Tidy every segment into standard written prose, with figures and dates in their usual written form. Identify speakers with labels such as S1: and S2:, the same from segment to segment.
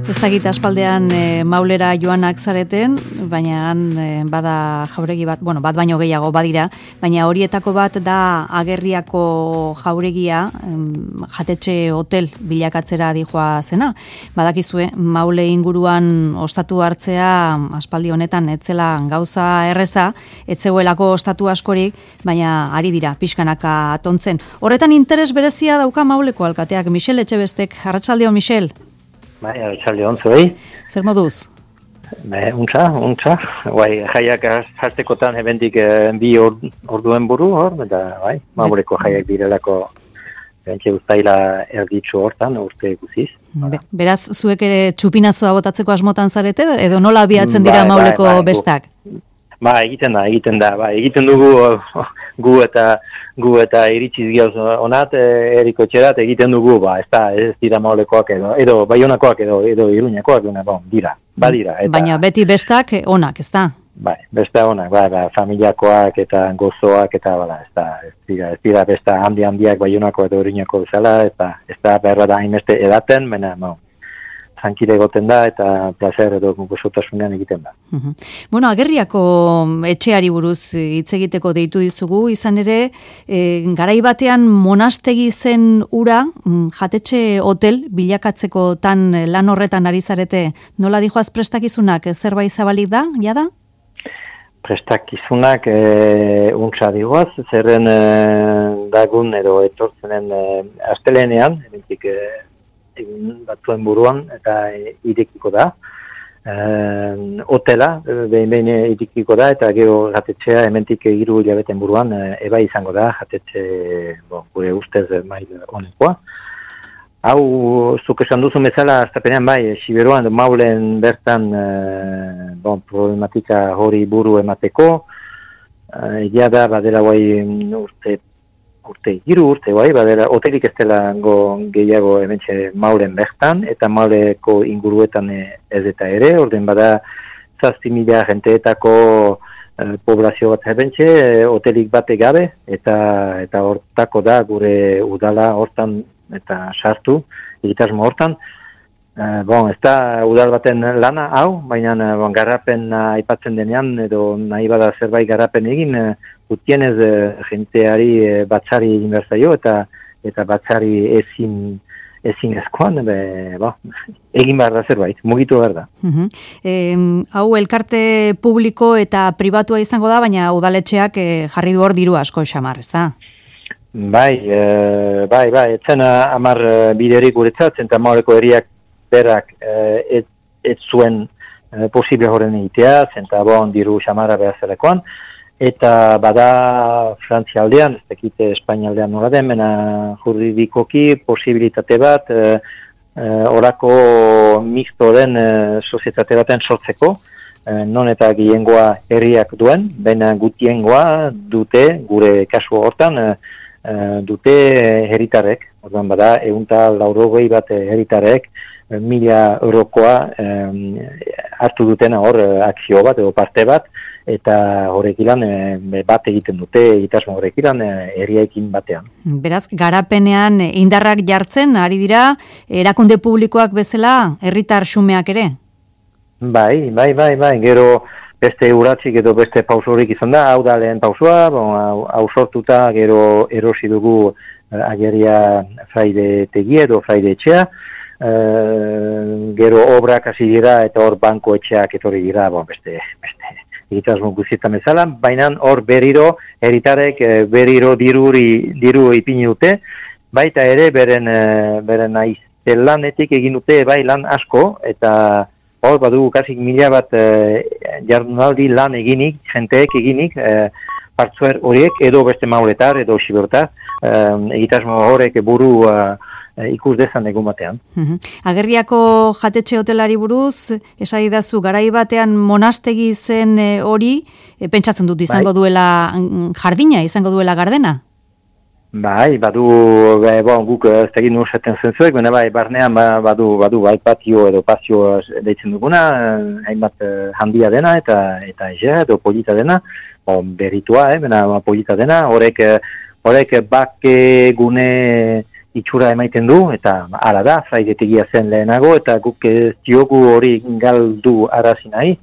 S1: Ez dakit aspaldean maulera joanak zareten, baina bada jauregi bat, bat baino gehiago badira, baina horietako bat da Agerriako jauregia, jatetxe hotel bilakatzera dijoa zena. Badakizue, maule inguruan ostatu hartzea aspaldi honetan etzela gauza erreza, etzegoelako ostatu askorik, baina ari dira pixkanaka atontzen. Horretan interes berezia dauka mauleko alkateak, Michel Etxebestek. Arratsaldeon, Michel.
S2: Bai, arratsaldeon zuei.
S1: Zer moduz?
S2: Untza. Bai, jaiak hastekotan hebendik bi orduen buru, eta bai, mauleko jaiak direlako bentxe uztaila erditzu hortan, urte ikusiz.
S1: Beraz, zuek ere txupinazoa botatzeko asmotan zarete, edo nola abiatzen dira mauleko bestak?
S2: Egiten da. Egiten dugu gu eta iritsiz gioz onat, eriko etxerat egiten dugu, ez dira maulekoak edo baionakoak edo iruñakoak dira, badira.
S1: Baina beti bestak onak, ez da?
S2: Besta onak, familiakoak eta gozoak eta ez dira besta handiak baionako edo iruñako bezala, ez da berra da hainbeste edaten, tranquile egoten da eta placer edo gozotasunean egiten da.
S1: Agerriako etxeari buruz hitz egiteko deitu dizugu, izan ere, garai batean monastegi zen ura, jatetxe hotel bilakatzeko lan horretan ari zarete, nola dijoaz prestakizunak, zerbait zabalik da, jada?
S2: Prestakizunak untsa digoaz, zerren dagun edo etortzenen astelenean, erentik egun batzuen buruan eta irekiko da. Hotela, behin irekiko da, eta gero jatetxea hementik 3 hilabeten buruan eba izango da, jatetxe gure ustez mail honekoa. Hau, zuk esan duzu bezala, aztapenean Siberuan maulen bertan problematika hori buru emateko, egia da, badela urte, badera, hotelik ez dela gehiago hementxe maulen bertan, eta mauleko inguruetan ez eta ere, orden bada 7.000 jenteetako poblazio bat hementxe, hotelik bate gabe, eta hortako da gure udala hortan eta sartu, egitasmo hortan. Ez da udal baten lana hau, baina garapen aipatzen denean, edo nahi bada zerbait garapen egin, gutienez jenteari batzari egin behar zaio, eta batzari ezin ezkoan, egin behar da zerbait, mugitu behar da.
S1: Hau elkarte publiko eta pribatua izango da, baina udaletxeak jarri du hor diru asko xamar, ez da?
S2: Bai, etzen 10 biderik guretzat, eta mauleko herriak berak ez zuen posible horren egitea, zenta diru xamara behar zelekoan, eta bada Frantzia aldean, ez dakite Espainia aldean nola den, juridikoki posibilitate bat, orako mixto den sozietate baten sortzeko, non eta gehiengoa herriak duen, baina gutiengoa dute, gure kasu hortan, dute herritarrek, orduan bada, 180 bat herritarrek, 1.000 eurokoa hartu dutena hor akzio bat edo parte bat, eta horrekilan bat egiten dute, egitasmo horrekilan herriaekin batean.
S1: Beraz, garapenean indarrak jartzen, ari dira, erakunde publikoak bezala, herritar xumeak ere?
S2: Bai, gero beste uratzik edo beste pausorik izan da, hau da lehen pausua, hau sortuta gero erosi dugu Agerria fraide tegi edo fraide etxea, gero obrak hasi dira eta hor banko etxeak etorri dira, beste egitasmo guztietan bezala, baina hor berriro herritarek berriro diru ipini dute, baita ere beren lanetik egin dute lan asko, eta hor badugu kasik 1.000 bat jardunaldi lan eginik, jenteek eginik, partzuer horiek edo beste mauletar edo sibertar, egitasmo horrek buru ikus dezan egun batean.
S1: Agerriako jatetxe hotelari buruz, esaidazu garai batean monastegi zen hori, pentsatzen dut izango duela jardina, izango duela gardena?
S2: Bai, badu, guk ez tegin nurseten zentzuek, baina barnean badu patio edo pasio deitzen duguna, hainbat handia dena eta eza edo polita dena, berritua, polita dena, horrek bake gune itxura emaiten du, eta hala da, fraidetegia zen lehenago, eta guk ez diogu hori galdu arazi nahi,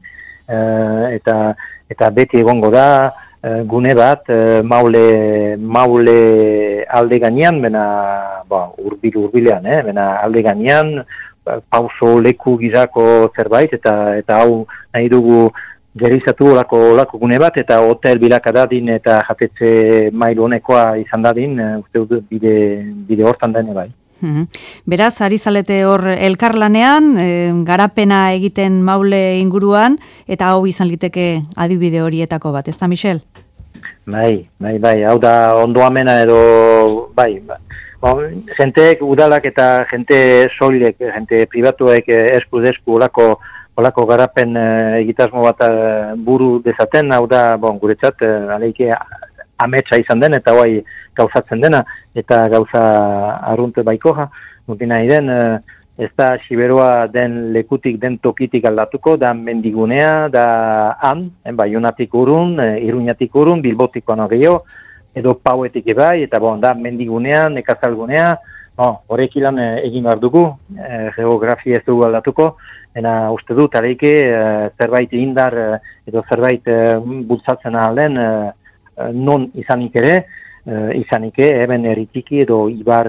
S2: eta beti egongo da, gune bat, maule alde gainean, bena, urbilean, bena alde gainean, pauso leku gizako zerbait, eta hau nahi dugu gerizatu olako gune bat, eta hotel bilaka dadin, eta jatetze mailu honekoa izan dadin, uste dut bide hortan dene bai.
S1: Beraz, ari zalete hor elkarlanean, garapena egiten Maule inguruan, eta hau izan liteke adibide horietako bat, ez da, Michel?
S2: Bai, hau da ondoamena edo, bai. Jenteek udalak eta jente soilek, jente pribatuek esku olako garapen egitasmo bat buru dezaten, hau da, guretzat, aleike ametsa izan den, eta guai gauzatzen dena, eta gauza arrunt baikoja, nukin nahi den, ez da Siberoa den lekutik, den tokitik aldatuko, da mendigunea, da han, Baionatik urrun, Iruñatik urrun, Bilbotiko gehiago, edo Pauetik ebai, eta da mendigunea, nekazalgunea, horrek ilan egin behar dugu, geografia ez dugu aldatuko, ena uste dut, aleike, zerbait indar, edo zerbait bultzatzen ahalen, non izanik ere, hemen eritiki edo ibar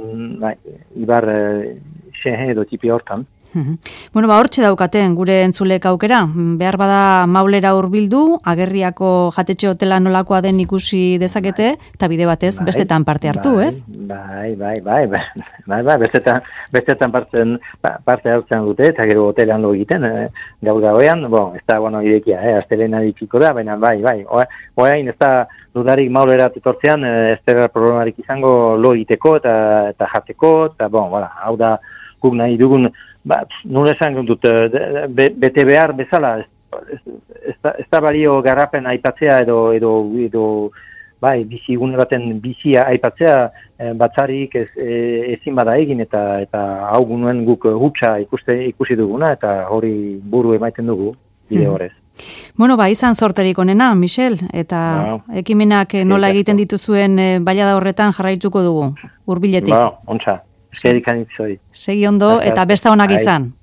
S2: xehe edo tipi hortan.
S1: Bueno, hortxe daukaten gure entzulek aukera. Behar bada Maulera hurbildu, Agerriako jatetxe hotela nolakoa den ikusi dezakete, eta bide batez bestetan parte hartu, ez?
S2: Bai, bestetan parte hartzen dute, eta gero hotelan lo egiten, gaur gauean, ez da, irekia, astelena ditxiko da, baina bai, oain ez da dudarik Maulera etortzean, ez da problemarik izango lo egiteko eta jateko, eta hau da, guk nahi dugun, nure esan dut, bete behar bezala, ez da balio garapen aipatzea edo bizigune baten bizia aipatzea, batzarik ezin bada egin, eta hau gunuen guk hutsa ikusi duguna, eta hori buru emaiten dugu, bide horrez.
S1: Bueno, izan sorterik onena, Michel, eta ekimenak nola egiten dituzuen bailada horretan jarraituko dugu, hurbiletik.
S2: Ontsa. Eskerik anitzoi.
S1: Segi ondo, eta besta onak izan.